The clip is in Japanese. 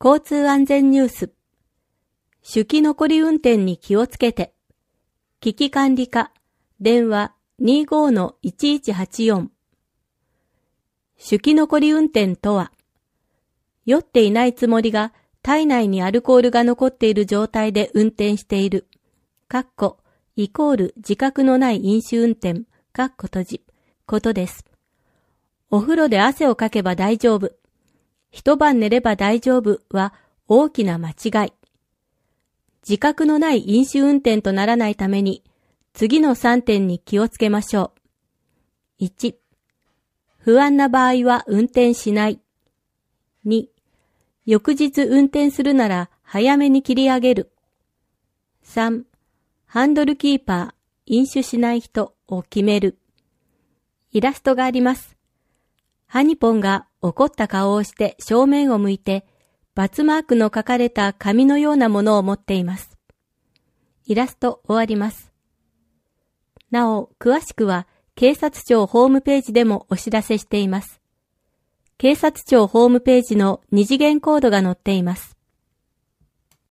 交通安全ニュース。酒気残り運転に気をつけて。危機管理課、電話 25-1184。酒気残り運転とは、酔っていないつもりが体内にアルコールが残っている状態で運転している。イコール自覚のない飲酒運転、ことです。お風呂で汗をかけば大丈夫。一晩寝れば大丈夫は大きな間違い。自覚のない飲酒運転とならないために、次の3点に気をつけましょう。1、不安な場合は運転しない。2、翌日運転するなら早めに切り上げる。3、ハンドルキーパー、飲酒しない人を決める。イラストがあります。ハニポンが怒った顔をして正面を向いて、×マークの書かれた紙のようなものを持っています。イラスト終わります。なお、詳しくは警察庁ホームページでもお知らせしています。警察庁ホームページの二次元コードが載っています。